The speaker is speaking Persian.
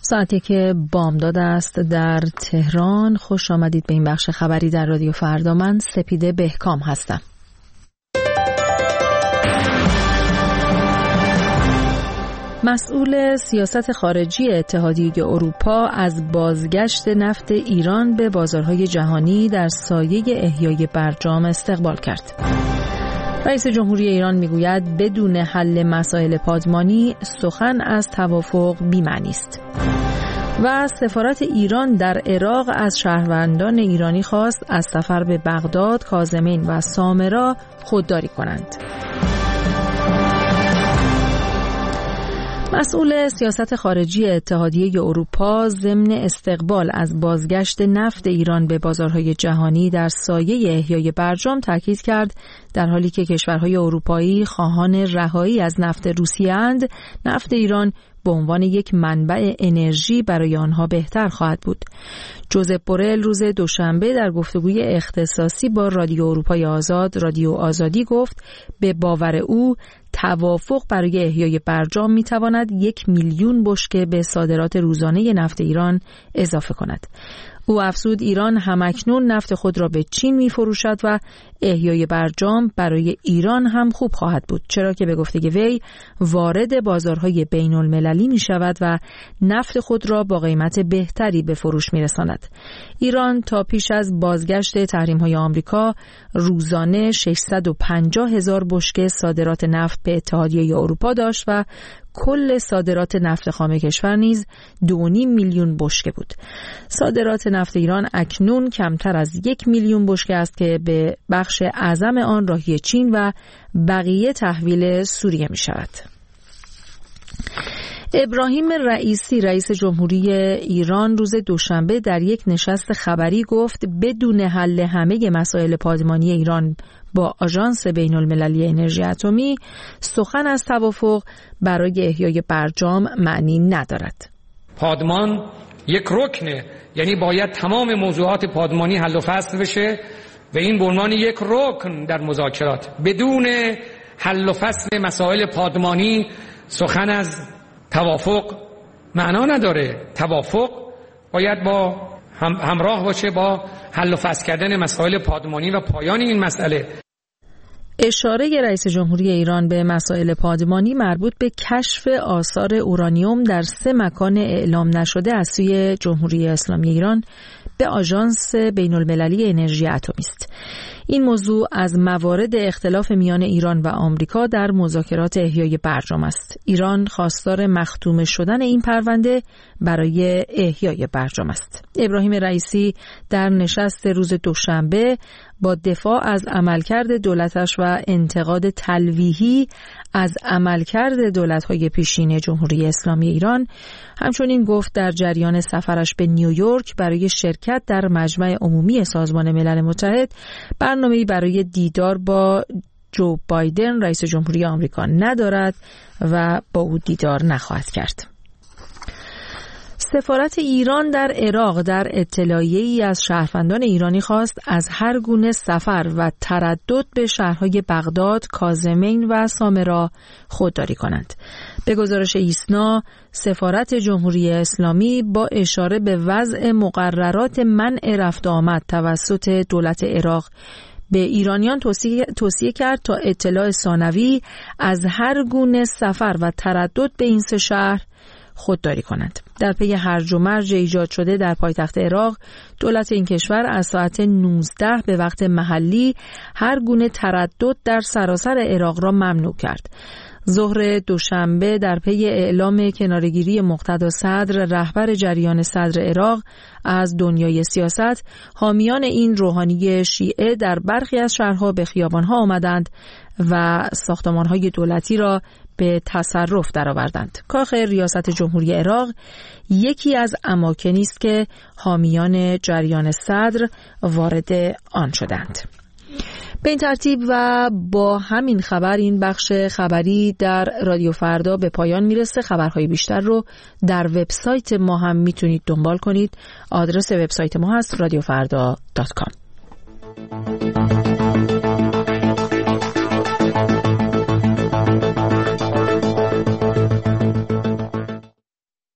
ساعتی که بامداد است در تهران. خوش آمدید به این بخش خبری در رادیو فردا. من سپیده بهکام هستم. مسئول سیاست خارجی اتحادیه اروپا از بازگشت نفت ایران به بازارهای جهانی در سایه احیای برجام استقبال کرد. رئیس جمهوری ایران میگوید بدون حل مسائل پادمانی سخن از توافق بی‌معنی است. و سفارت ایران در عراق از شهروندان ایرانی خواست از سفر به بغداد، کاظمین و سامرا خودداری کنند. مسئول سیاست خارجی اتحادیه اروپا ضمن استقبال از بازگشت نفت ایران به بازارهای جهانی در سایه احیای برجام تاکید کرد در حالی که کشورهای اروپایی خواهان رهایی از نفت روسیه اند، نفت ایران به عنوان یک منبع انرژی برای آنها بهتر خواهد بود. جوزپ بورل روز دوشنبه در گفتگوی اختصاصی با رادیو اروپای آزاد، رادیو آزادی گفت به باور او توافق برای احیای برجام میتواند 1 میلیون بشکه به صادرات روزانه نفت ایران اضافه کند. او افزود ایران همکنون نفت خود را به چین می‌فروشد و احیای برجام برای ایران هم خوب خواهد بود، چرا که به گفته وی وارد بازارهای بین‌المللی می‌شود و نفت خود را با قیمت بهتری به فروش می‌رساند. ایران تا پیش از بازگشت تحریم‌های آمریکا روزانه 650,000 بشکه صادرات نفت به اتحادیه اروپا داشت و کل صادرات نفت خام کشور نیز 2.5 میلیون بشکه بود. صادرات نفت ایران اکنون کمتر از 1 میلیون بشکه است که به بخش اعظم آن راهی چین و بقیه تحویل سوریه می شود. ابراهیم رئیسی رئیس جمهوری ایران روز دوشنبه در یک نشست خبری گفت بدون حل همه مسائل پادمانی ایران با آژانس بین‌المللی انرژی اتمی سخن از توافق برای احیای برجام معنی ندارد. پادمان یک رکنه، یعنی باید تمام موضوعات پادمانی حل و فصل بشه و این به عنوان یک رکن در مذاکرات. بدون حل و فصل مسائل پادمانی سخن از توافق معنا نداره. توافق باید با همراه باشه با حل و فصل کردن مسائل پادمانی و پایان این مسئله. اشاره رئیس جمهوری ایران به مسائل پادمانی مربوط به کشف آثار اورانیوم در 3 مکان اعلام نشده از سوی جمهوری اسلامی ایران به آژانس بین‌المللی انرژی اتمی است. این موضوع از موارد اختلاف میان ایران و آمریکا در مذاکرات احیای برجام است. ایران خواستار مختوم شدن این پرونده برای احیای برجام است. ابراهیم رئیسی در نشست روز دوشنبه با دفاع از عملکرد دولتش و انتقاد تلویحی از عملکرد دولت‌های پیشین جمهوری اسلامی ایران همچنین گفت در جریان سفرش به نیویورک برای شرکت در مجمع عمومی سازمان ملل متحد برنامه‌ای برای دیدار با جو بایدن رئیس جمهوری آمریکا ندارد و با او دیدار نخواهد کرد. سفارت ایران در عراق در اطلاعیه‌ای از شهروندان ایرانی خواست از هر گونه سفر و تردد به شهرهای بغداد، کاظمین و سامرا خودداری کنند. به گزارش ایسنا، سفارت جمهوری اسلامی با اشاره به وضع مقررات منع رفت آمد توسط دولت عراق به ایرانیان توصیه کرد تا اطلاع ثانوی از هر گونه سفر و تردد به این 3 شهر خودداری کنند. در پی هرج و مرج ایجاد شده در پایتخت عراق، دولت این کشور از ساعت 19 به وقت محلی هر گونه تردد در سراسر عراق را ممنوع کرد. ظهر دوشنبه در پی اعلام کناره‌گیری مقتدا صدر رهبر جریان صدر عراق از دنیای سیاست، حامیان این روحانی شیعه در برخی از شهرها به خیابانها آمدند و ساختمان‌های دولتی را به تصرف درآوردند. کاخ ریاست جمهوری عراق یکی از اماکنی است که حامیان جریان صدر وارد آن شدند. به این ترتیب و با همین خبر این بخش خبری در رادیو فردا به پایان میرسه. خبرهای بیشتر رو در وبسایت ما هم میتونید دنبال کنید. آدرس وبسایت ما هست radiofarda.com.